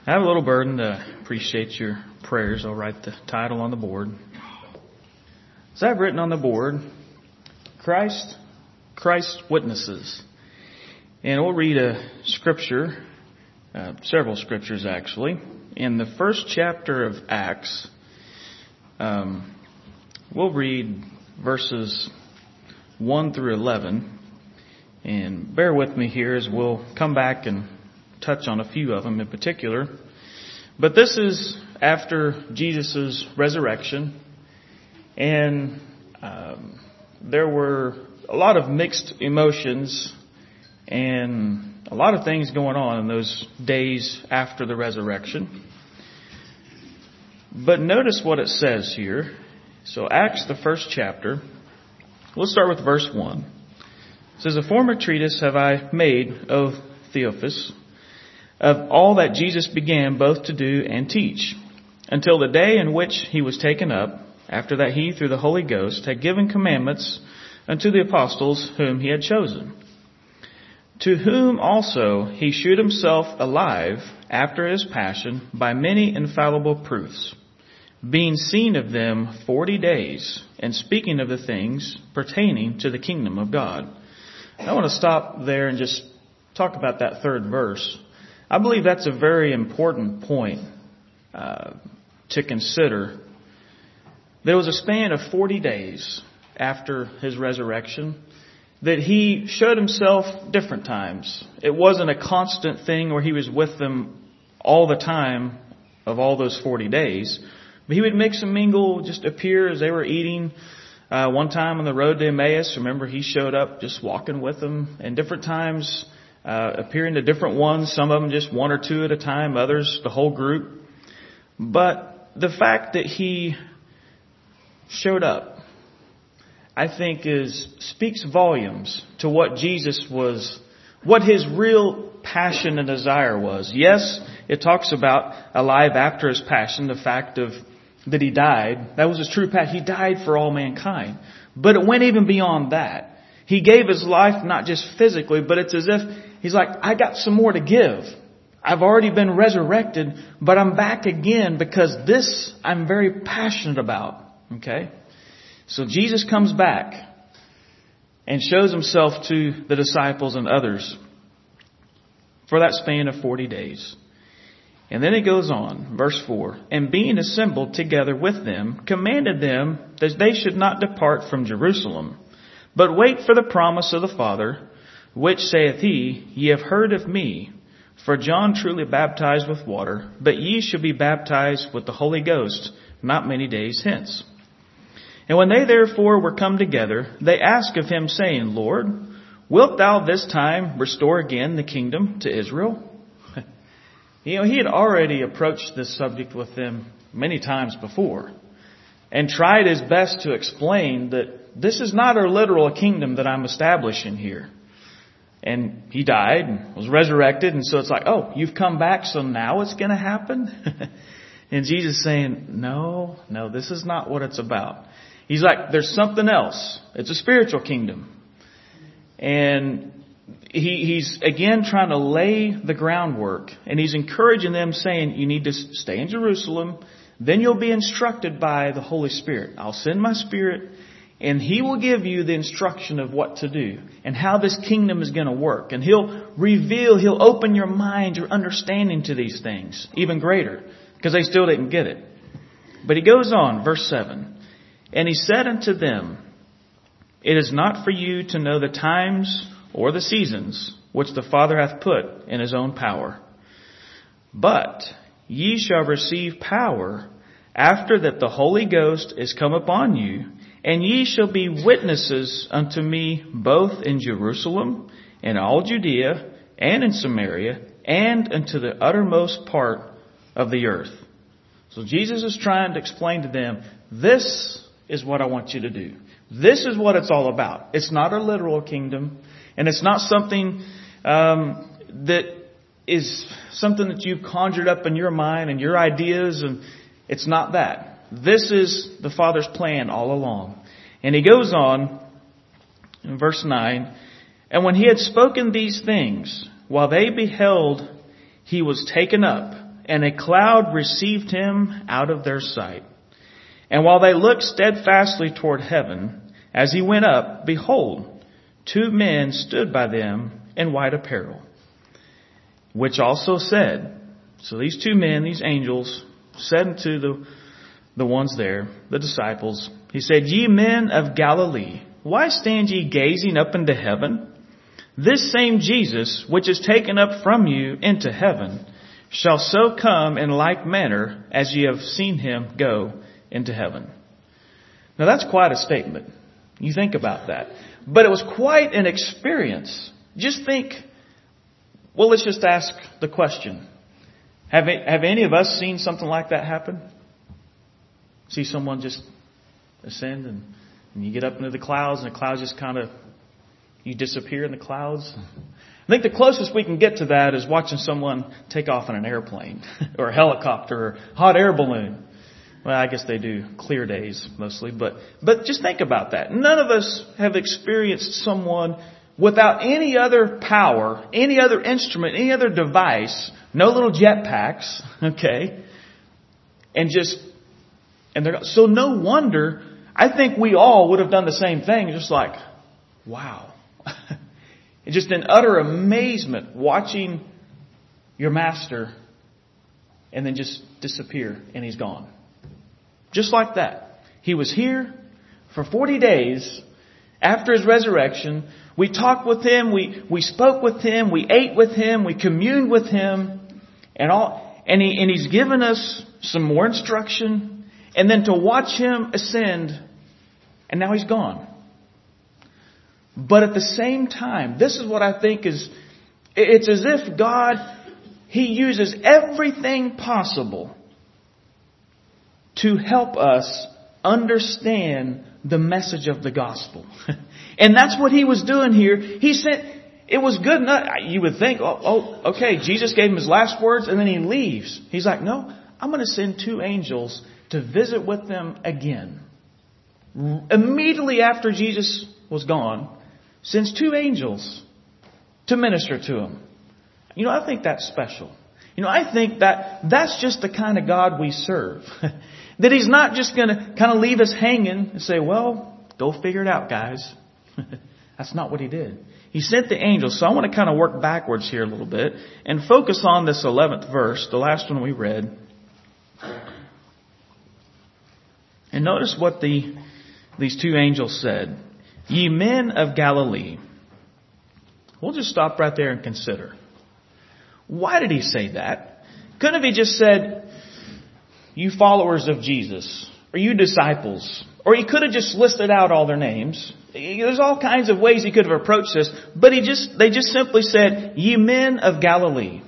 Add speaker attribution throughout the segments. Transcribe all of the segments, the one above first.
Speaker 1: I have a little burden to appreciate your prayers. I'll write the title on the board. As I've written on the board, Christ Witnesses. And we'll read a scripture, several scriptures actually. In the first chapter of Acts, we'll read verses 1 through 11. And bear with me here as we'll come back and touch on a few of them in particular. But this is after Jesus' resurrection. And there were a lot of mixed emotions and a lot of things going on in those days after the resurrection. But notice what it says here. So Acts, the first chapter. We'll start with verse 1. It says, "A former treatise have I made, O Theophilus, of all that Jesus began both to do and teach, until the day in which he was taken up, after that he, through the Holy Ghost, had given commandments unto the apostles whom he had chosen, to whom also he shewed himself alive after his passion by many infallible proofs, being seen of them 40 days, and speaking of the things pertaining to the kingdom of God." I want to stop there and just talk about that third verse. I believe that's a very important point to consider. There was a span of 40 days after his resurrection that he showed himself different times. It wasn't a constant thing where he was with them all the time of all those 40 days. But he would mix and mingle, just appear as they were eating. One time on the road to Emmaus, remember, he showed up just walking with them. And different times, appearing to different ones. Some of them just one or two at a time. Others, the whole group. But the fact that he showed up, I think, speaks volumes to what Jesus was, what his real passion and desire was. Yes, it talks about alive after his passion, the fact of that he died. That was his true passion. He died for all mankind. But it went even beyond that. He gave his life not just physically, but it's as if he's like, I got some more to give. I've already been resurrected, but I'm back again because this I'm very passionate about. Okay? So Jesus comes back and shows himself to the disciples and others for that span of 40 days. And then it goes on, verse 4, "And being assembled together with them, commanded them that they should not depart from Jerusalem, but wait for the promise of the Father, which saith he, Ye have heard of me. For John truly baptized with water, but ye shall be baptized with the Holy Ghost not many days hence. And when they therefore were come together, they asked of him, saying, Lord, wilt thou this time restore again the kingdom to Israel?" He had already approached this subject with them many times before and tried his best to explain that this is not a literal kingdom that I'm establishing here. And he died and was resurrected. And so it's like, oh, you've come back, so now it's going to happen? And Jesus is saying, no, this is not what it's about. He's like, there's something else. It's a spiritual kingdom. And he's again trying to lay the groundwork. And he's encouraging them, saying, you need to stay in Jerusalem. Then you'll be instructed by the Holy Spirit. I'll send my Spirit, and He will give you the instruction of what to do and how this kingdom is going to work. And He'll open your mind, your understanding to these things even greater, because they still didn't get it. But He goes on, verse 7. "And He said unto them, It is not for you to know the times or the seasons which the Father hath put in His own power. But ye shall receive power after that the Holy Ghost is come upon you, and ye shall be witnesses unto me both in Jerusalem and all Judea and in Samaria and unto the uttermost part of the earth." So Jesus is trying to explain to them, this is what I want you to do. This is what it's all about. It's not a literal kingdom. And it's not something that is something that you've conjured up in your mind and your ideas. And it's not that. This is the Father's plan all along. And He goes on in verse 9. "And when He had spoken these things, while they beheld, He was taken up, and a cloud received him out of their sight. And while they looked steadfastly toward heaven, as he went up, behold, 2 men stood by them in white apparel, which also said, so these 2 men, these angels, said unto the ones there, the disciples, he said, Ye men of Galilee, why stand ye gazing up into heaven? This same Jesus, which is taken up from you into heaven, shall so come in like manner as ye have seen him go into heaven. Now that's quite a statement. You think about that. But it was quite an experience. Just think, well, let's just ask the question. Have any of us seen something like that happen? See someone just ascend and you get up into the clouds and the clouds just kind of, you disappear in the clouds. I think the closest we can get to that is watching someone take off in an airplane or a helicopter or hot air balloon. Well, I guess they do clear days mostly, but just think about that. None of us have experienced someone without any other power, any other instrument, any other device, no little jetpacks, okay? So no wonder, I think we all would have done the same thing, just like, wow. Just in utter amazement watching your master and then just disappear and he's gone. Just like that. He was here for 40 days after his resurrection. We talked with him. We spoke with him. We ate with him. We communed with him and he's given us some more instruction and then to watch him ascend and now he's gone. But at the same time, this is what I think it's as if God, He uses everything possible to help us understand the message of the gospel. And that's what He was doing here. He said, it was good enough. You would think, okay, Jesus gave him his last words and then he leaves. He's like, no, I'm going to send 2 angels to visit with them again. Immediately after Jesus was gone, sends 2 angels to minister to him. I think that's special. I think that's just the kind of God we serve. That He's not just going to kind of leave us hanging and say, well, go figure it out, guys. That's not what He did. He sent the angels. So I want to kind of work backwards here a little bit and focus on this 11th verse, the last one we read. And notice what these 2 angels said. Ye men of Galilee. We'll just stop right there and consider. Why did He say that? Couldn't He just said, you followers of Jesus, or you disciples, or He could have just listed out all their names. There's all kinds of ways He could have approached this, but they just simply said, ye men of Galilee.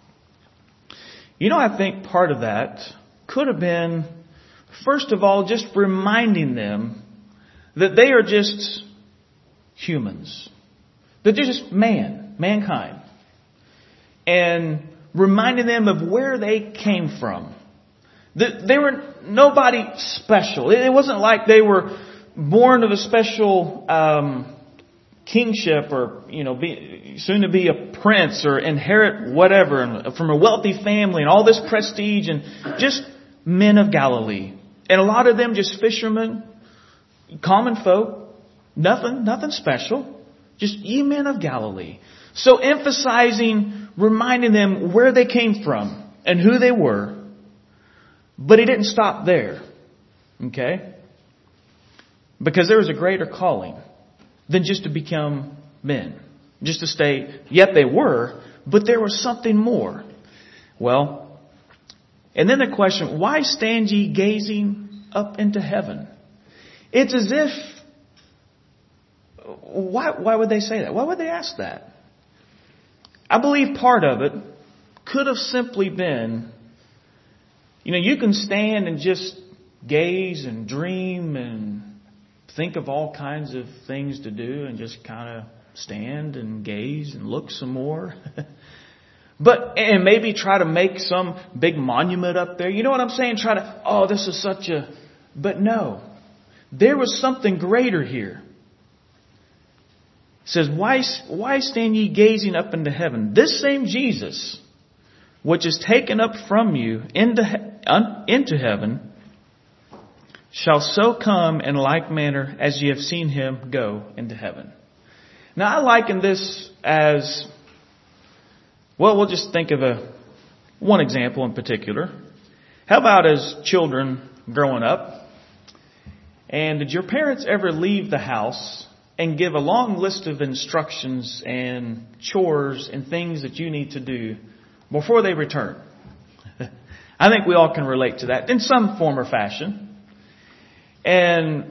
Speaker 1: I think part of that could have been, first of all, just reminding them that they are just humans. That they're just mankind. And reminding them of where they came from. That they were nobody special. It wasn't like they were born of a special kingship or, soon to be a prince or inherit whatever and from a wealthy family and all this prestige and just men of Galilee. And a lot of them just fishermen, common folk, nothing special. Just ye men of Galilee. So emphasizing, reminding them where they came from and who they were. But He didn't stop there. Okay? Because there was a greater calling than just to become men. Just to stay, yet they were, but there was something more. Well, and then the question, why stand ye gazing up into heaven? It's as if, why would they say that? Why would they ask that? I believe part of it could have simply been, you can stand and just gaze and dream and think of all kinds of things to do and just kind of stand and gaze and look some more. And maybe try to make some big monument up there. You know what I'm saying? This is but no. There was something greater here. It says, why stand ye gazing up into heaven? This same Jesus, which is taken up from you into heaven, shall so come in like manner as ye have seen him go into heaven. Now I liken this as, well, we'll just think of one example in particular. How about as children growing up? And did your parents ever leave the house and give a long list of instructions and chores and things that you need to do before they return? I think we all can relate to that in some form or fashion. And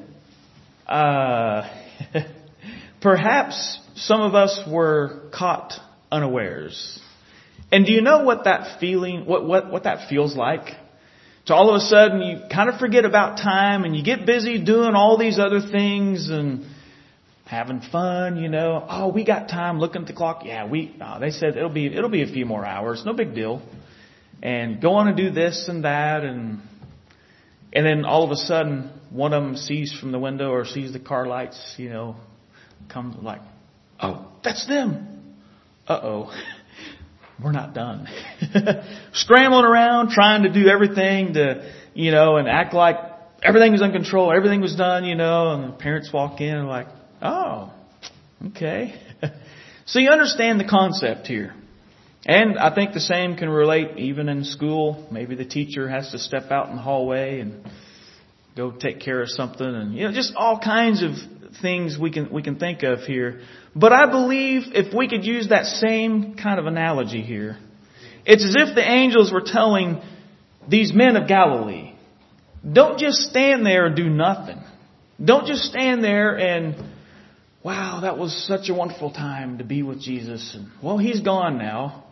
Speaker 1: perhaps some of us were caught unawares. And do you know what that feeling, what that feels like? To all of a sudden you kind of forget about time and you get busy doing all these other things and having fun, Oh, we got time. Looking at the clock. Yeah, they said it'll be a few more hours. No big deal. And go on and do this and that. And then all of a sudden one of them sees from the window or sees the car lights, comes like, oh, that's them. Uh-oh. We're not done. Scrambling around, trying to do everything to, and act like everything was under control. Everything was done, and the parents walk in and like, oh, okay. So you understand the concept here. And I think the same can relate even in school. Maybe the teacher has to step out in the hallway and go take care of something, and just all kinds of things we can think of here. But I believe if we could use that same kind of analogy here, it's as if the angels were telling these men of Galilee, don't just stand there and do nothing. Don't just stand there and, wow, that was such a wonderful time to be with Jesus. And, well, he's gone now.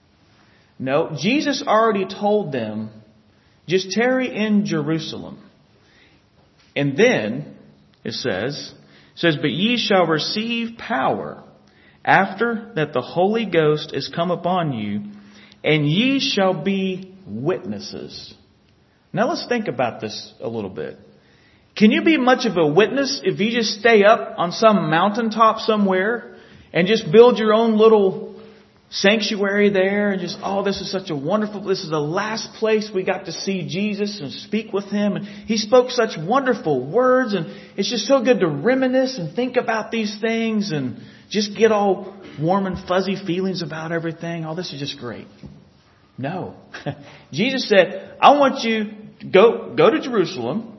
Speaker 1: No, Jesus already told them, just tarry in Jerusalem. And then it says, but ye shall receive power after that the Holy Ghost is come upon you, and ye shall be witnesses. Now let's think about this a little bit. Can you be much of a witness if you just stay up on some mountaintop somewhere and just build your own little sanctuary there and just, oh, this is the last place we got to see Jesus and speak with him. And he spoke such wonderful words, and it's just so good to reminisce and think about these things and just get all warm and fuzzy feelings about everything. Oh, this is just great. No. Jesus said, I want you to go to Jerusalem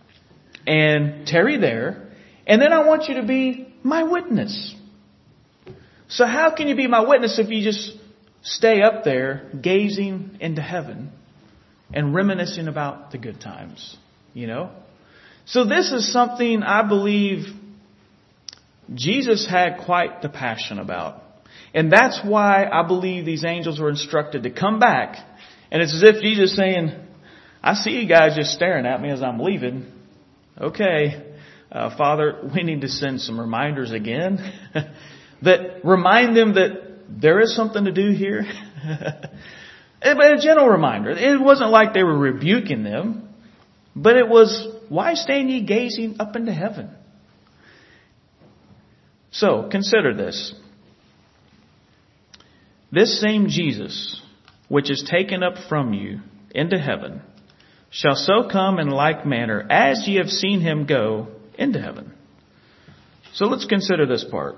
Speaker 1: and tarry there, and then I want you to be my witness. So how can you be my witness if you just stay up there gazing into heaven and reminiscing about the good times, So this is something I believe Jesus had quite the passion about. And that's why I believe these angels were instructed to come back. And it's as if Jesus is saying, I see you guys just staring at me as I'm leaving. Okay, Father, we need to send some reminders again. That remind them that there is something to do here. But a gentle reminder. It wasn't like they were rebuking them. But it was, why stand ye gazing up into heaven? So, consider this. This same Jesus, which is taken up from you into heaven, shall so come in like manner as ye have seen him go into heaven. So let's consider this part.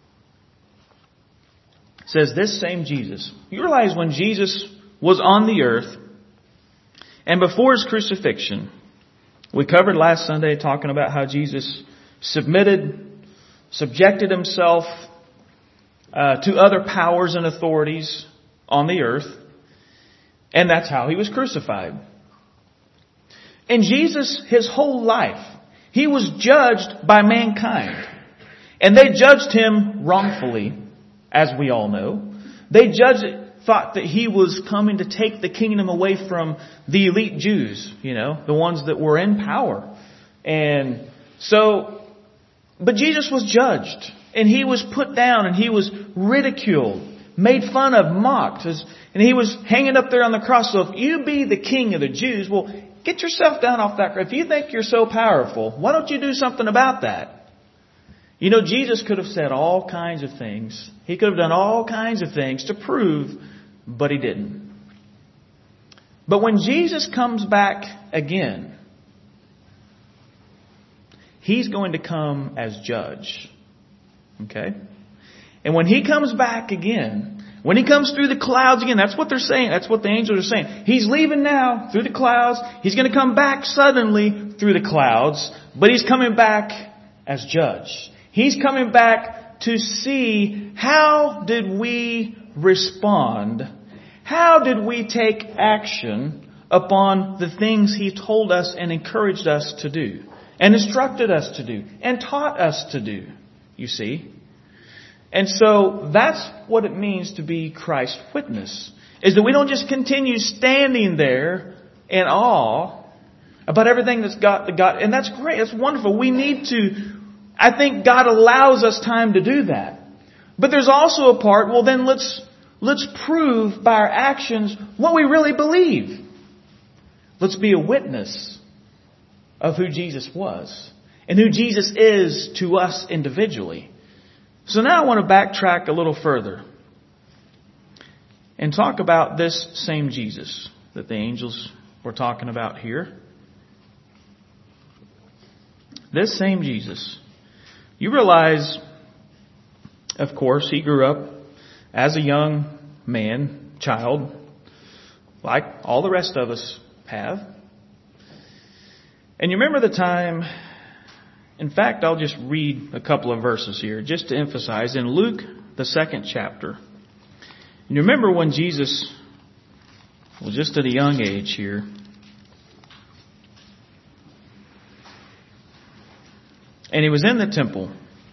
Speaker 1: It says this same Jesus. You realize when Jesus was on the earth and before his crucifixion, we covered last Sunday talking about how Jesus subjected himself to other powers and authorities on the earth. And that's how he was crucified. And Jesus, his whole life, he was judged by mankind. And they judged him wrongfully. As we all know, they thought that he was coming to take the kingdom away from the elite Jews, the ones that were in power. And so, but Jesus was judged, and he was put down, and he was ridiculed, made fun of, mocked, and he was hanging up there on the cross. So if you be the king of the Jews, well, get yourself down off that cross. If you think you're so powerful, why don't you do something about that? Jesus could have said all kinds of things. He could have done all kinds of things to prove, but he didn't. But when Jesus comes back again, He's going to come as judge. Okay? And when He comes back again, when He comes through the clouds again, that's what they're saying. That's what the angels are saying. He's leaving now through the clouds. He's going to come back suddenly through the clouds. But He's coming back as judge. He's coming back to see how did we respond. How did we take action upon the things He told us and encouraged us to do? And instructed us to do. And taught us to do. You see? And so that's what it means to be Christ's witness. Is that we don't just continue standing there in awe about everything that's God. And that's great. That's wonderful. We need to. I think God allows us time to do that. But there's also a part, well then let's prove by our actions what we really believe. Let's be a witness of who Jesus was and who Jesus is to us individually. So now I want to backtrack a little further and talk about this same Jesus that the angels were talking about here. This same Jesus. You realize, of course, He grew up as a young man, child, like all the rest of us have. And you remember the time, in fact, I'll just read a couple of verses here just to emphasize. In Luke, the 2nd chapter. And you remember when Jesus was just at a young age here. And He was in the temple.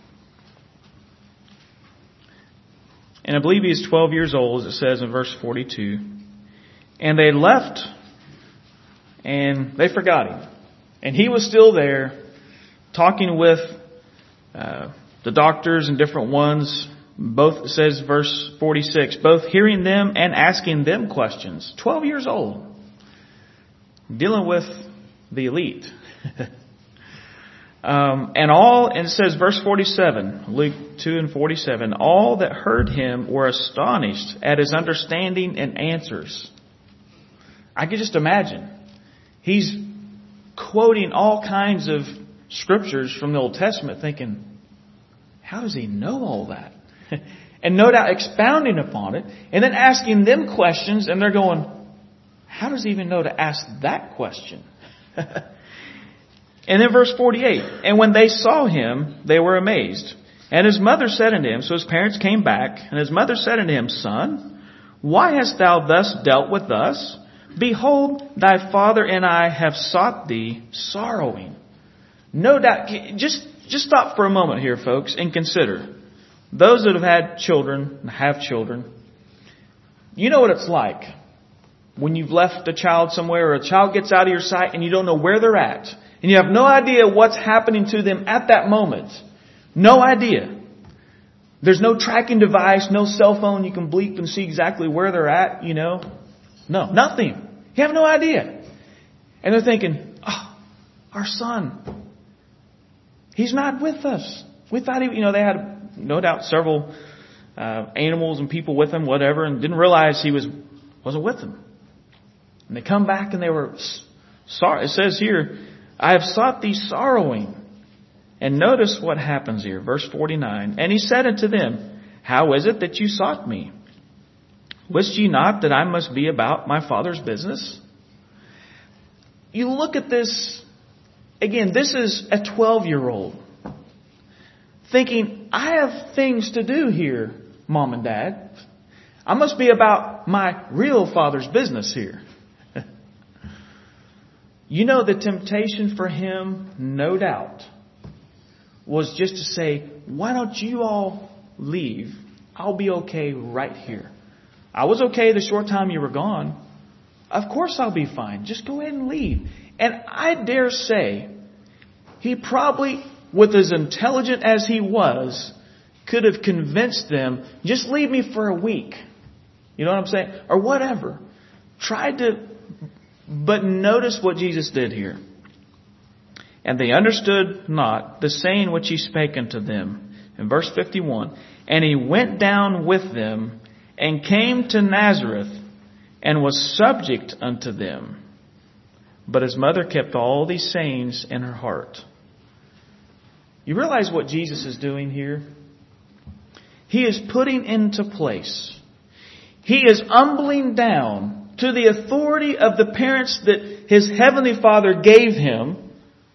Speaker 1: And I believe He is 12 years old, as it says in verse 42. And they left and they forgot Him. And He was still there talking with the doctors and different ones. Both, it says verse 46, both hearing them and asking them questions. 12 years old. Dealing with the elite. And it says verse 47, Luke 2 and 47, all that heard Him were astonished at His understanding and answers. I could just imagine. He's quoting all kinds of scriptures from the Old Testament thinking, how does He know all that? And no doubt expounding upon it and then asking them questions and they're going, how does He even know to ask that question? And then verse 48, and when they saw Him, they were amazed. And His mother said unto Him, so His parents came back, and His mother said unto Him, Son, why hast thou thus dealt with us? Behold, thy father and I have sought thee sorrowing. No doubt, just stop for a moment here, folks, and consider. Those that have had children, and have children, you know what it's like when you've left a child somewhere or a child gets out of your sight and you don't know where they're at. And you have no idea what's happening to them at that moment. No idea. There's no tracking device, no cell phone you can bleep and see exactly where they're at, you know. No, nothing. You have no idea. And they're thinking, oh, our son, he's not with us. We thought they had no doubt several animals and people with him, whatever, and didn't realize he wasn't with them. And they come back and they were sorry. It says here, I have sought thee sorrowing. And notice what happens here. Verse 49. And He said unto them, how is it that you sought me? Wist ye not that I must be about my Father's business? You look at this. Again, this is a 12-year-old. Thinking, I have things to do here, Mom and Dad. I must be about my real Father's business here. You know, the temptation for him, no doubt, was just to say, why don't you all leave? I'll be okay right here. I was okay the short time you were gone. Of course I'll be fine. Just go ahead and leave. And I dare say, he probably, with as intelligent as he was, could have convinced them, just leave me for a week. You know what I'm saying? Or whatever. But notice what Jesus did here. And they understood not the saying which He spake unto them. In verse 51, and He went down with them and came to Nazareth, and was subject unto them. But his mother kept all these sayings in her heart. You realize what Jesus is doing here? He is putting into place. He is humbling down to the authority of the parents that his heavenly Father gave him.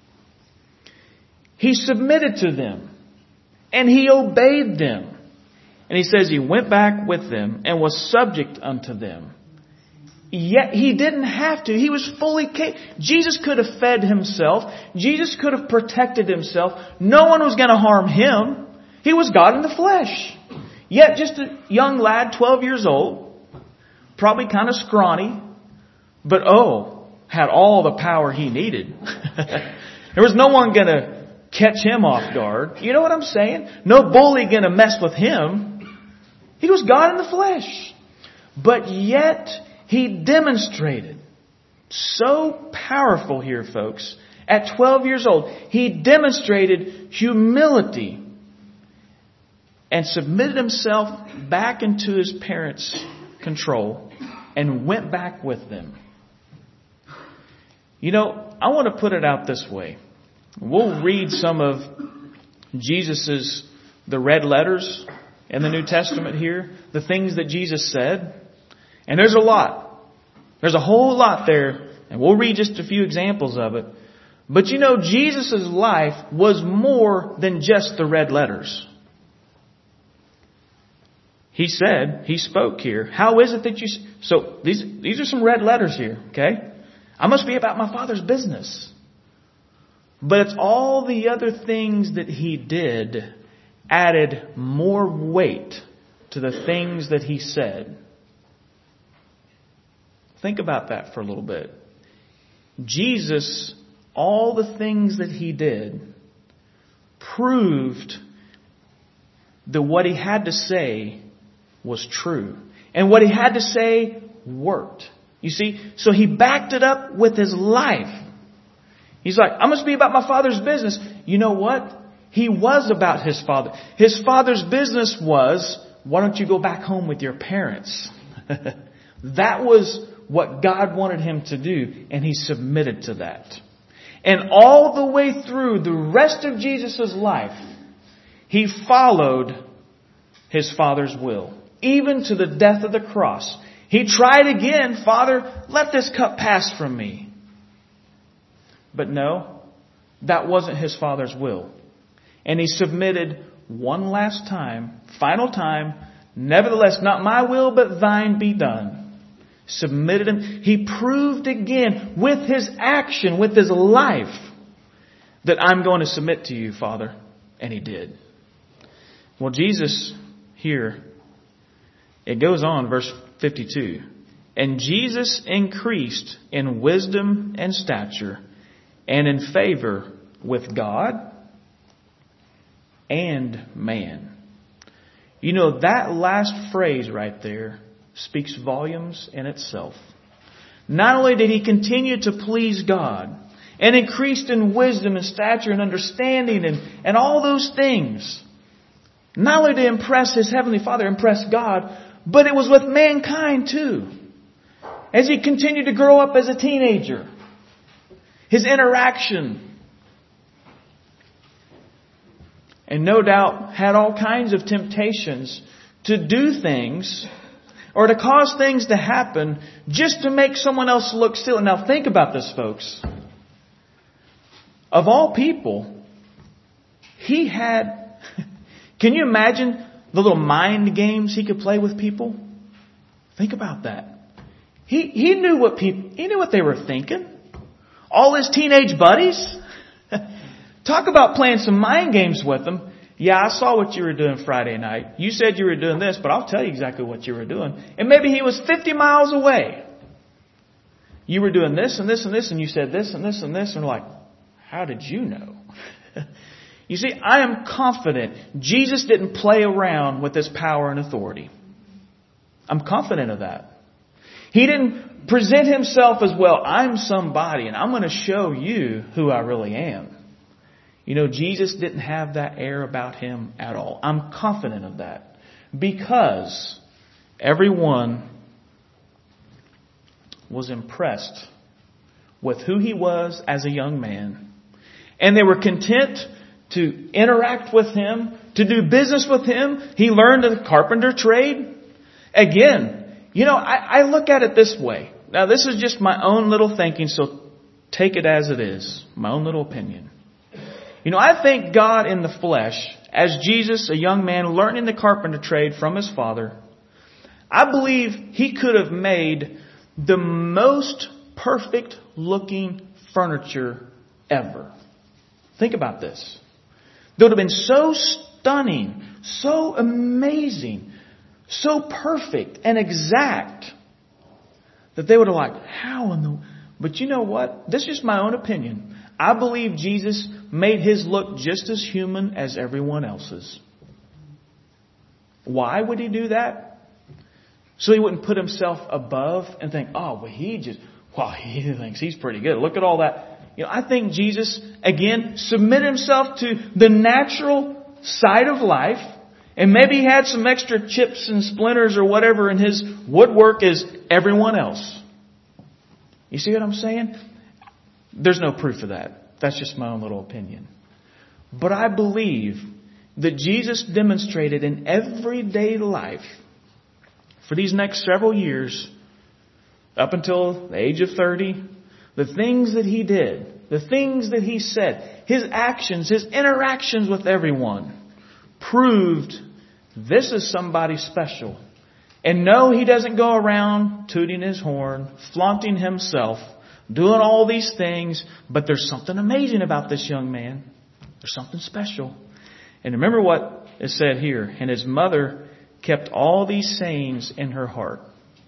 Speaker 1: He submitted to them and he obeyed them. And he says he went back with them and was subject unto them. Yet he didn't have to. He was fully capable. Jesus could have fed himself. Jesus could have protected himself. No one was going to harm him. He was God in the flesh. Yet just a young lad, 12 years old, probably kind of scrawny, but had all the power he needed. There was no one going to catch him off guard. You know what I'm saying? No bully going to mess with him. He was God in the flesh. But yet he demonstrated, so powerful here, folks, at 12 years old, he demonstrated humility and submitted himself back into his parents' control and went back with them. You know, I want to put it out this way. We'll read some of the red letters in the New Testament here, the things that Jesus said. And there's a lot. There's a whole lot there. And we'll read just a few examples of it. But you know, Jesus' life was more than just the red letters. He spoke here. How is it that you... So these are some red letters here, okay? I must be about my Father's business. But it's all the other things that he did added more weight to the things that he said. Think about that for a little bit. Jesus, all the things that he did proved that what he had to say was true. And what he had to say worked. You see, so he backed it up with his life. He's like, I must be about my Father's business. You know what? He was about his Father. His Father's business was, why don't you go back home with your parents? That was what God wanted him to do, and he submitted to that. And all the way through the rest of Jesus' life, he followed his Father's will, even to the death of the cross. He tried again, Father, let this cup pass from me. But no, that wasn't his Father's will. And he submitted one last time, final time, nevertheless, not my will, but thine be done. Submitted him. He proved again with his action, with his life, that I'm going to submit to you, Father. And he did. Well, Jesus here, it goes on, verse 52. And Jesus increased in wisdom and stature and in favor with God and man. You know, that last phrase right there speaks volumes in itself. Not only did he continue to please God and increased in wisdom and stature and understanding and all those things, not only to impress his heavenly Father, impress God, but it was with mankind too. As he continued to grow up as a teenager, his interaction, and no doubt had all kinds of temptations to do things or to cause things to happen just to make someone else look silly. Now think about this, folks. Of all people, he had... Can you imagine the little mind games he could play with people? Think about that. He knew what they were thinking. All his teenage buddies. Talk about playing some mind games with them. Yeah, I saw what you were doing Friday night. You said you were doing this, but I'll tell you exactly what you were doing. And maybe he was 50 miles away. You were doing this and this and this, and you said this and this and this, and like, how did you know? You see, I am confident Jesus didn't play around with his power and authority. I'm confident of that. He didn't present himself as, well, I'm somebody and I'm going to show you who I really am. You know, Jesus didn't have that air about him at all. I'm confident of that. Because everyone was impressed with who he was as a young man. And they were content to interact with him, to do business with him. He learned the carpenter trade. Again, I look at it this way. Now, this is just my own little thinking, so take it as it is. My own little opinion. I think God in the flesh, as Jesus, a young man learning the carpenter trade from his father, I believe he could have made the most perfect looking furniture ever. Think about this. It would have been so stunning, so amazing, so perfect and exact that they would have like, how in the... But you know what? This is just my own opinion. I believe Jesus made his look just as human as everyone else's. Why would he do that? So he wouldn't put himself above and think, he thinks he's pretty good. Look at all that. I think Jesus, again, submitted himself to the natural side of life. And maybe he had some extra chips and splinters or whatever in his woodwork as everyone else. You see what I'm saying? There's no proof of that. That's just my own little opinion. But I believe that Jesus demonstrated in everyday life for these next several years, up until the age of 30, the things that he did, the things that he said, his actions, his interactions with everyone proved this is somebody special. And no, he doesn't go around tooting his horn, flaunting himself, doing all these things, but there's something amazing about this young man. There's something special. And remember what is said here. And his mother kept all these sayings in her heart.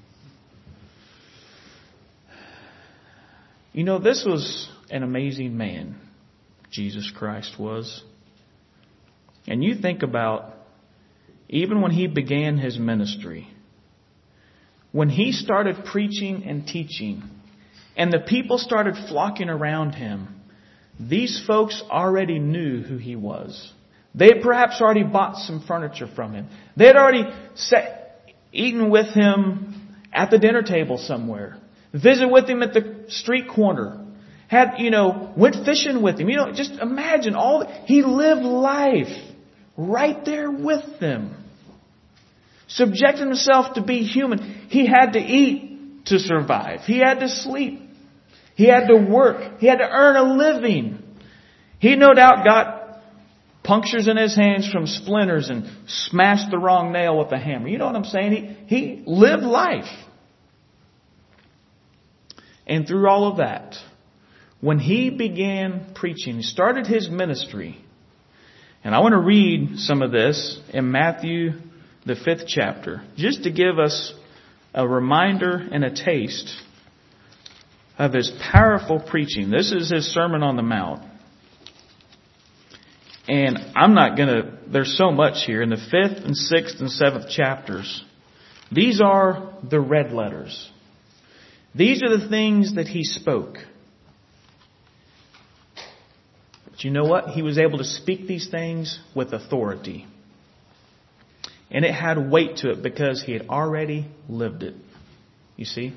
Speaker 1: This was an amazing man, Jesus Christ was. And you think about, even when he began his ministry, when he started preaching and teaching, and the people started flocking around him, these folks already knew who he was. They had perhaps already bought some furniture from him. They had already eaten with him at the dinner table somewhere. Visited with him at the street corner. Went fishing with him. Just imagine he lived life right there with them. Subjected himself to be human. He had to eat to survive. He had to sleep. He had to work. He had to earn a living. He no doubt got punctures in his hands from splinters and smashed the wrong nail with a hammer. You know what I'm saying? He lived life. And through all of that, when he began preaching, he started his ministry. And I want to read some of this in Matthew, the 5th chapter, just to give us a reminder and a taste of his powerful preaching. This is his Sermon on the Mount. And there's so much here in the 5th and 6th and 7th chapters. These are the red letters. These are the things that he spoke. But you know what? He was able to speak these things with authority. And it had weight to it because he had already lived it. You see?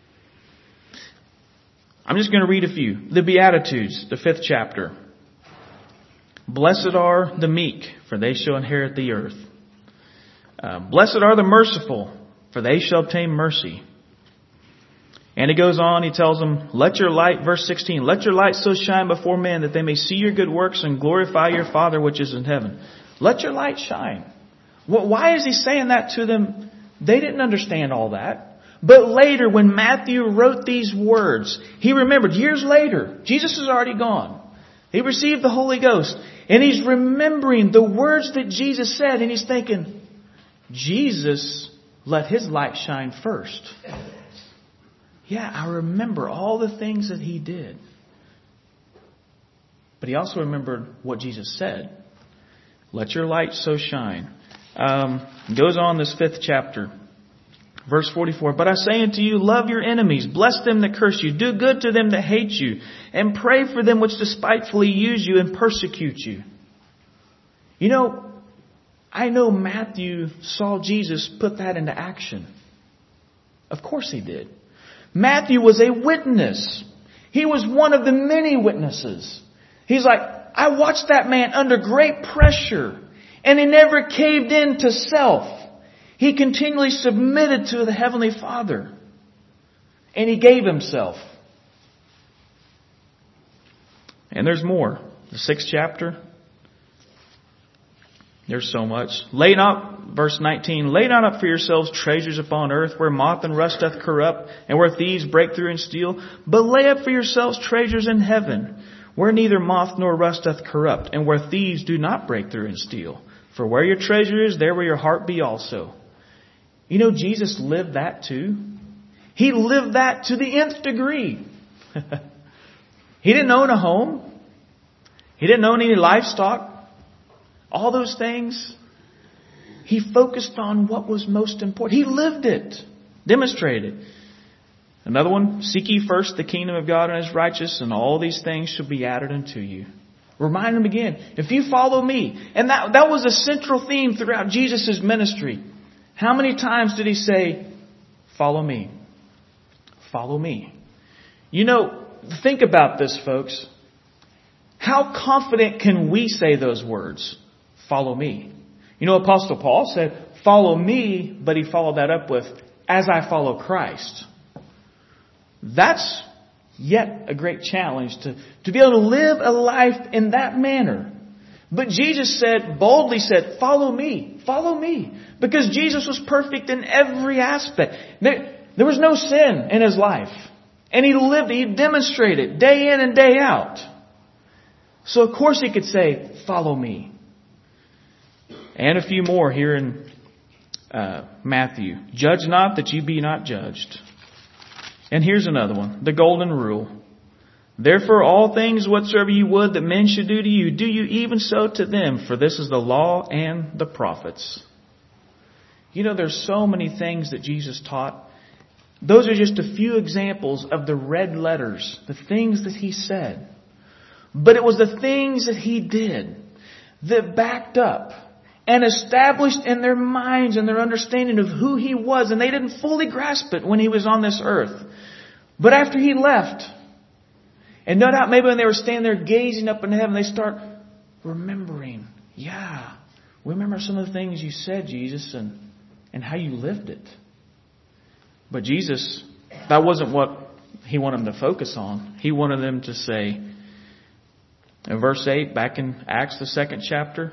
Speaker 1: I'm just going to read a few. The Beatitudes, the 5th chapter. Blessed are the meek, for they shall inherit the earth. Blessed are the merciful, for they shall obtain mercy. And he goes on, he tells them, verse 16, let your light so shine before men that they may see your good works and glorify your Father which is in heaven. Let your light shine. Why is he saying that to them? They didn't understand all that. But later, when Matthew wrote these words, he remembered years later, Jesus is already gone. He received the Holy Ghost. And he's remembering the words that Jesus said. And he's thinking, Jesus let his light shine first. Yeah, I remember all the things that he did. But he also remembered what Jesus said. Let your light so shine. Goes on this 5th chapter. Verse 44, but I say unto you, love your enemies, bless them that curse you, do good to them that hate you, and pray for them which despitefully use you and persecute you. I know Matthew saw Jesus put that into action. Of course he did. Matthew was a witness. He was one of the many witnesses. He's like, I watched that man under great pressure, and he never caved in to self. He continually submitted to the Heavenly Father, and he gave himself. And there's more. The 6th chapter. There's so much. Lay not, verse 19, lay not up for yourselves treasures upon earth, where moth and rust doth corrupt, and where thieves break through and steal. But lay up for yourselves treasures in heaven, where neither moth nor rust doth corrupt, and where thieves do not break through and steal. For where your treasure is, there will your heart be also. You know, Jesus lived that too. He lived that to the nth degree. He didn't own a home. He didn't own any livestock. All those things. He focused on what was most important. He lived it. Demonstrated. Another one, seek ye first the kingdom of God and His righteousness, and all these things shall be added unto you. Remind them again, if you follow me. And that was a central theme throughout Jesus' ministry. How many times did He say, follow me? Follow me. You know, think about this, folks. How confident can we say those words? Follow me. You know, Apostle Paul said, follow me, but he followed that up with, as I follow Christ. That's yet a great challenge to be able to live a life in that manner. But Jesus boldly said, follow me, follow me. Because Jesus was perfect in every aspect. There was no sin in His life. And He demonstrated day in and day out. So of course He could say, follow me. And a few more here in Matthew. Judge not that you be not judged. And here's another one. The golden rule. Therefore all things whatsoever you would that men should do to you, do you even so to them. For this is the law and the prophets. You know, there's so many things that Jesus taught. Those are just a few examples of the red letters. The things that He said. But it was the things that He did that backed up and established in their minds and their understanding of who He was. And they didn't fully grasp it when He was on this earth. But after He left, and no doubt maybe when they were standing there gazing up into heaven, they start remembering. Yeah, remember some of the things you said, Jesus, and how you lived it. But Jesus, that wasn't what He wanted them to focus on. He wanted them to say, in verse 8, back in Acts, the 2nd chapter,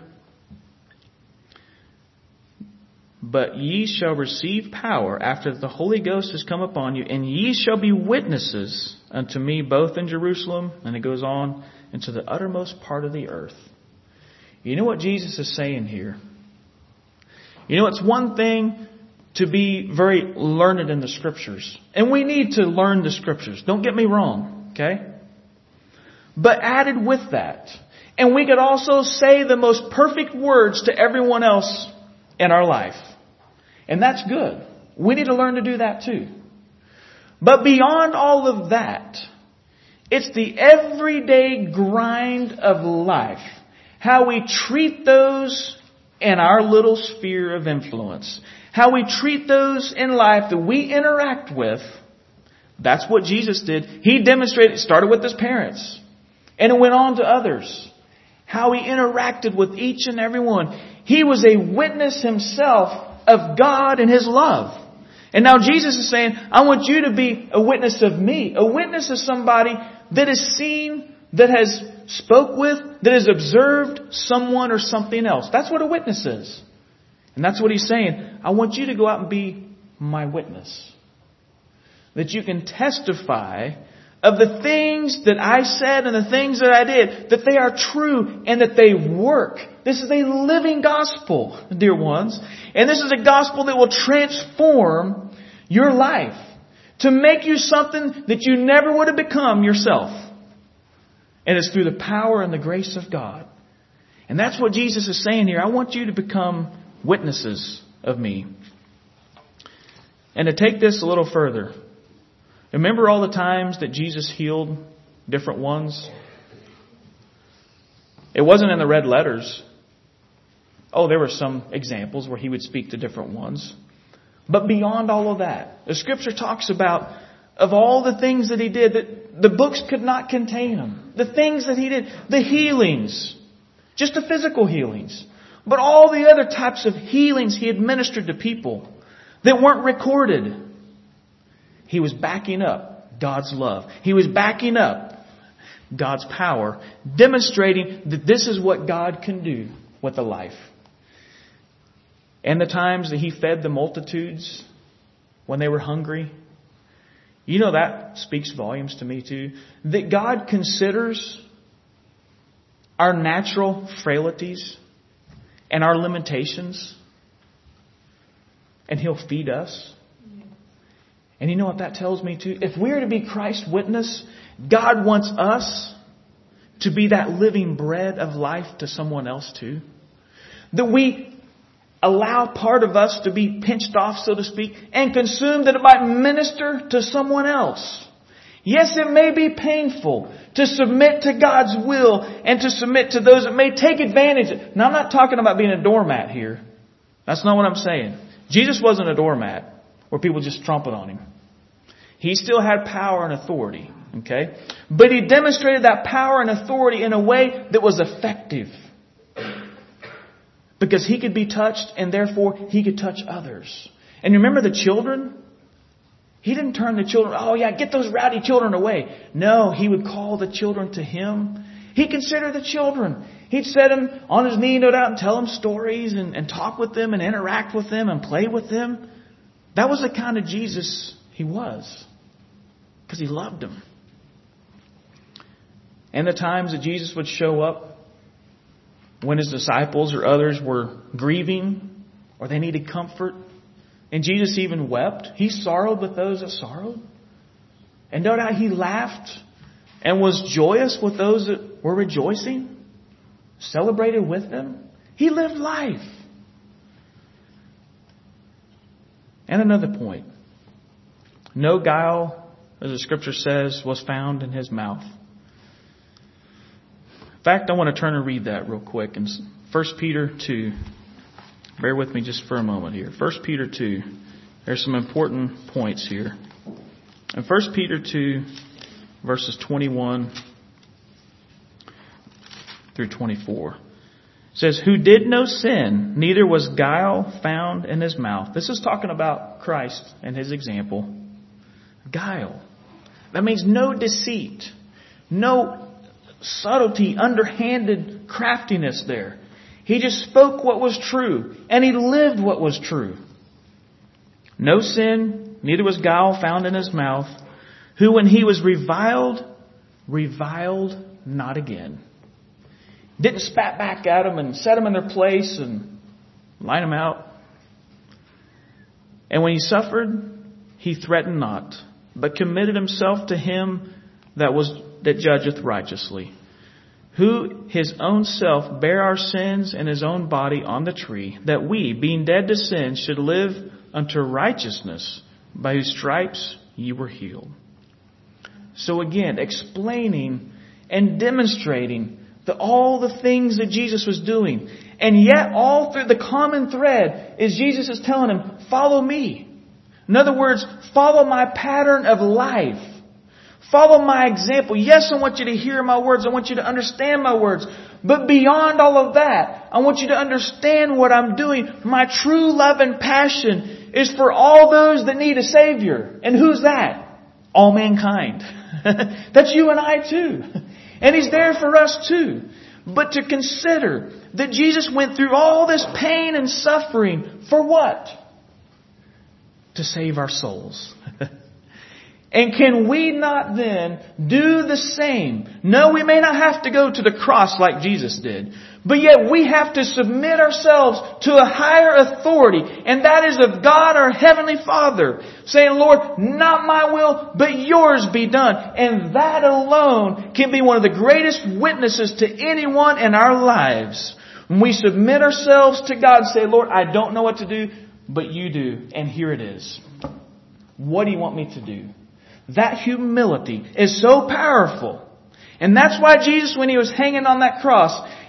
Speaker 1: but ye shall receive power after the Holy Ghost has come upon you, and ye shall be witnesses unto me both in Jerusalem, and it goes on, and to the uttermost part of the earth. You know what Jesus is saying here? You know, it's one thing to be very learned in the Scriptures. And we need to learn the Scriptures. Don't get me wrong, okay? But added with that, and we could also say the most perfect words to everyone else in our life. And that's good. We need to learn to do that too. But beyond all of that, it's the everyday grind of life. How we treat those in our little sphere of influence. How we treat those in life that we interact with. That's what Jesus did. He demonstrated, it started with His parents. And it went on to others. How He interacted with each and every one. He was a witness Himself of God and His love. And now Jesus is saying, I want you to be a witness of me. A witness of somebody that has seen, that has spoke with, that has observed someone or something else. That's what a witness is. And that's what He's saying. I want you to go out and be my witness. That you can testify of the things that I said and the things that I did, that they are true and that they work. This is a living gospel, dear ones. And this is a gospel that will transform your life to make you something that you never would have become yourself. And it's through the power and the grace of God. And that's what Jesus is saying here. I want you to become witnesses of me. And to take this a little further, remember all the times that Jesus healed different ones? It wasn't in the red letters. Oh, there were some examples where He would speak to different ones. But beyond all of that, the Scripture talks about of all the things that He did, that the books could not contain them. The things that He did, the healings, just the physical healings, but all the other types of healings He administered to people that weren't recorded. He was backing up God's love. He was backing up God's power, demonstrating that this is what God can do with a life. And the times that He fed the multitudes when they were hungry, you know, that speaks volumes to me too. That God considers our natural frailties and our limitations, and He'll feed us. And you know what that tells me too? If we're to be Christ's witness, God wants us to be that living bread of life to someone else too. That we allow part of us to be pinched off, so to speak, and consumed, that it might minister to someone else. Yes, it may be painful to submit to God's will and to submit to those that may take advantage. Now, I'm not talking about being a doormat here. That's not what I'm saying. Jesus wasn't a doormat where people just trumpet on Him. He still had power and authority. Okay? But He demonstrated that power and authority in a way that was effective. Because He could be touched, and therefore He could touch others. And you remember the children? He didn't turn the children, oh yeah, get those rowdy children away. No, He would call the children to Him. He considered the children. He'd set them on His knee, no doubt, and tell them stories and talk with them and interact with them and play with them. That was the kind of Jesus He was. Because He loved them. And the times that Jesus would show up when His disciples or others were grieving or they needed comfort. And Jesus even wept. He sorrowed with those that sorrowed. And no doubt He laughed and was joyous with those that were rejoicing. Celebrated with them. He lived life. And another point. No guile, as the Scripture says, was found in His mouth. In fact, I want to turn and read that real quick. In 1 Peter 2. Bear with me just for a moment here. 1 Peter 2. There's some important points here. In 1 Peter 2, verses 21 through 24. It says, who did no sin, neither was guile found in His mouth. This is talking about Christ and His example. Guile. That means no deceit. No subtlety, underhanded craftiness there. He just spoke what was true, and He lived what was true. No sin, neither was guile found in His mouth, who when He was reviled not again. Didn't spat back at them and set them in their place and line them out. And when He suffered, He threatened not, but committed Himself to Him that judgeth righteously, who His own self bare our sins in His own body on the tree, that we, being dead to sin, should live unto righteousness, by whose stripes ye were healed. So again, explaining and demonstrating all the things that Jesus was doing. And yet all through the common thread is Jesus is telling him, follow me. In other words, follow my pattern of life. Follow my example. Yes, I want you to hear my words. I want you to understand my words. But beyond all of that, I want you to understand what I'm doing. My true love and passion is for all those that need a Savior. And who's that? All mankind. That's you and I too. And He's there for us too. But to consider that Jesus went through all this pain and suffering for what? To save our souls. And can we not then do the same? No, we may not have to go to the cross like Jesus did. But yet we have to submit ourselves to a higher authority. And that is of God our Heavenly Father. Saying, Lord, not my will, but yours be done. And that alone can be one of the greatest witnesses to anyone in our lives. When we submit ourselves to God and say, Lord, I don't know what to do, but you do. And here it is. What do you want me to do? That humility is so powerful. And that's why Jesus, when He was hanging on that cross,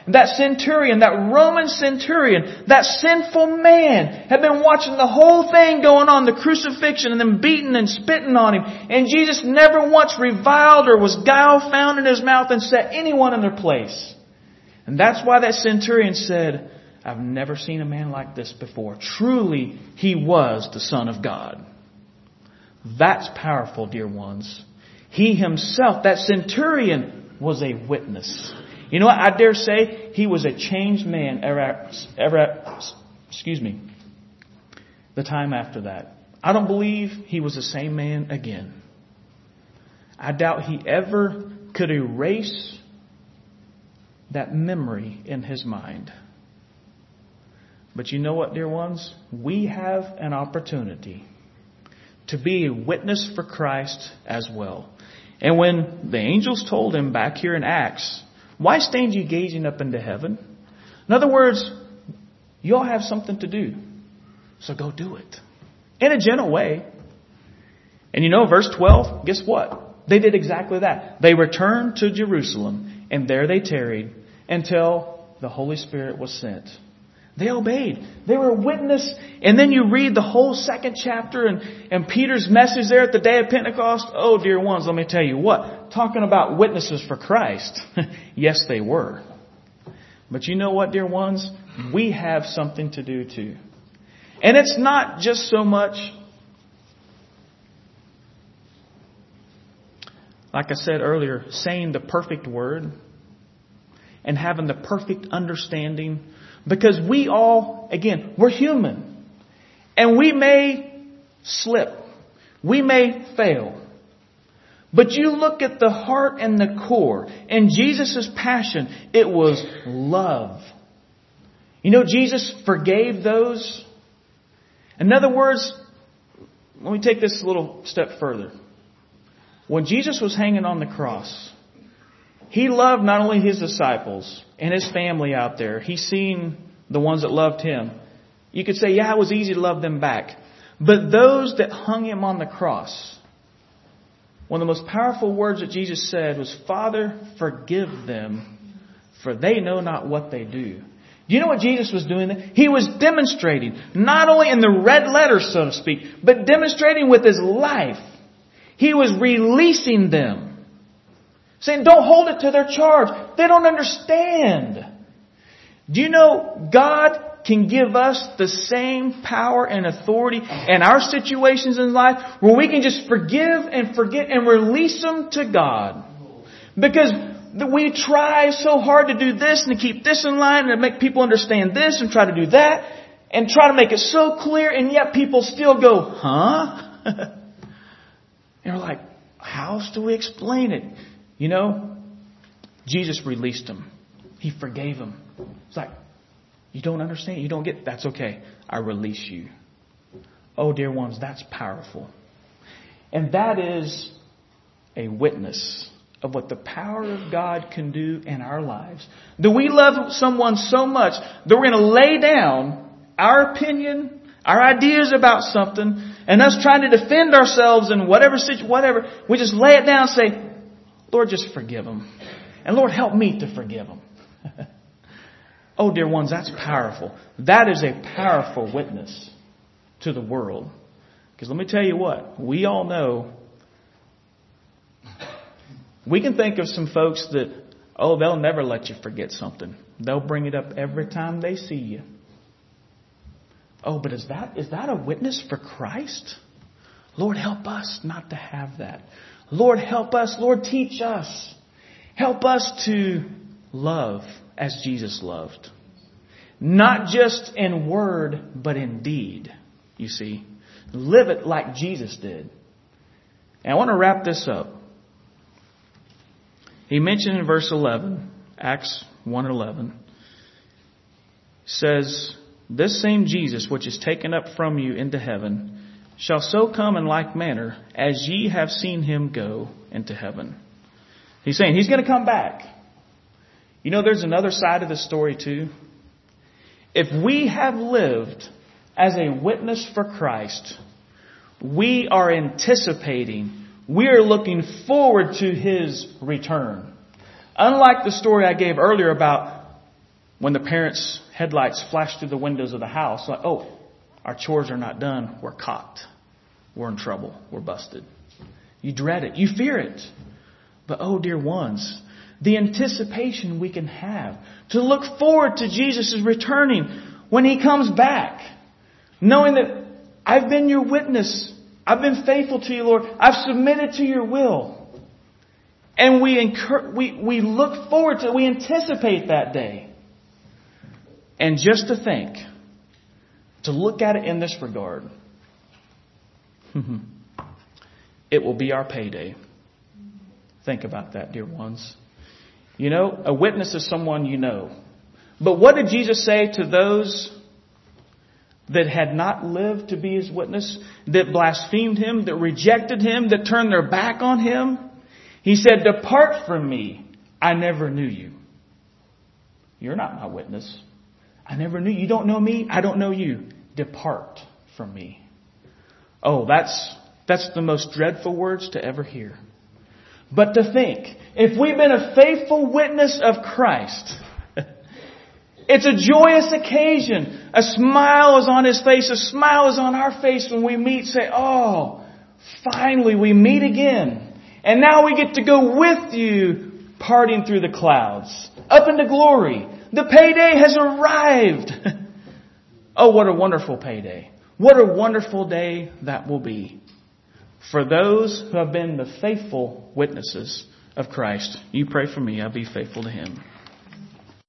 Speaker 1: That centurion, that Roman centurion, that sinful man had been watching the whole thing going on, the crucifixion and them beating and spitting on him. And Jesus never once reviled or was guile found in his mouth and set anyone in their place. And that's why that centurion said, I've never seen a man like this before. Truly, he was the Son of God. That's powerful, dear ones. He himself, that centurion, was a witness. You know what? I dare say he was a changed man the time after that. I don't believe he was the same man again. I doubt he ever could erase that memory in his mind. But you know what, dear ones? We have an opportunity to be a witness for Christ as well. And when the angels told him back here in Acts, why stand ye gazing up into heaven? In other words, you all have something to do. So go do it. In a gentle way. And you know, verse 12, guess what? They did exactly that. They returned to Jerusalem, and there they tarried until the Holy Spirit was sent. They obeyed. They were a witness. And then you read the whole second chapter and Peter's message there at the day of Pentecost. Oh, dear ones, let me tell you what. Talking about witnesses for Christ. Yes, they were. But you know what, dear ones? We have something to do too. And it's not just so much, like I said earlier, saying the perfect word and having the perfect understanding. Because we all, again, we're human. And we may slip. We may fail. But you look at the heart and the core. And Jesus' passion, it was love. You know, Jesus forgave those. In other words, let me take this a little step further. When Jesus was hanging on the cross, He loved not only His disciples and His family out there. He's seen the ones that loved Him. You could say, yeah, it was easy to love them back. But those that hung Him on the cross, one of the most powerful words that Jesus said was, Father, forgive them, for they know not what they do. Do you know what Jesus was doing there? He was demonstrating, not only in the red letters, so to speak, but demonstrating with His life. He was releasing them. Saying, don't hold it to their charge. They don't understand. Do you know God can give us the same power and authority in our situations in life where we can just forgive and forget and release them to God? Because we try so hard to do this and to keep this in line and to make people understand this and try to do that and try to make it so clear, and yet people still go, huh? And you're like, how else do we explain it? You know, Jesus released them. He forgave them. It's like, you don't understand, you don't get it. That's okay. I release you. Oh, dear ones, that's powerful. And that is a witness of what the power of God can do in our lives. That we love someone so much that we're going to lay down our opinion, our ideas about something, and us trying to defend ourselves in whatever situation, whatever. We just lay it down and say, Lord, just forgive them. And Lord, help me to forgive them. Oh, dear ones, that's powerful. That is a powerful witness to the world. Because let me tell you what, we all know, we can think of some folks that, oh, they'll never let you forget something. They'll bring it up every time they see you. Oh, but is that a witness for Christ? Lord, help us not to have that. Lord, help us. Lord, teach us. Help us to love as Jesus loved. Not just in word, but in deed. You see, live it like Jesus did. And I want to wrap this up. He mentioned in verse 11, Acts 1:11, says, this same Jesus, which is taken up from you into heaven, shall so come in like manner as ye have seen Him go into heaven. He's saying He's going to come back. You know, there's another side of the story too. If we have lived as a witness for Christ, we are anticipating, we are looking forward to His return. Unlike the story I gave earlier about When the parents' headlights flash through the windows of the house, like, oh, our chores are not done. We're caught. We're in trouble. We're busted. You dread it. You fear it. But oh, dear ones, the anticipation we can have to look forward to Jesus' returning when He comes back. Knowing that I've been your witness. I've been faithful to you, Lord. I've submitted to your will. And we look forward to it. We anticipate that day. And just to think, to look at it in this regard, it will be our payday. Think about that, dear ones. You know, a witness is someone you know. But what did Jesus say to those that had not lived to be His witness, that blasphemed Him, that rejected Him, that turned their back on Him? He said, "Depart from me. I never knew you." You're not my witness. I never knew you. You don't know me. I don't know you. Depart from me. Oh, that's the most dreadful words to ever hear. But to think, if we've been a faithful witness of Christ, it's a joyous occasion. A smile is on His face. A smile is on our face when we meet. Say, oh, finally we meet again. And now we get to go with you parting through the clouds, up into glory. The payday has arrived. Oh, what a wonderful payday. What a wonderful day that will be. For those who have been the faithful witnesses of Christ. You pray for me. I'll be faithful to Him.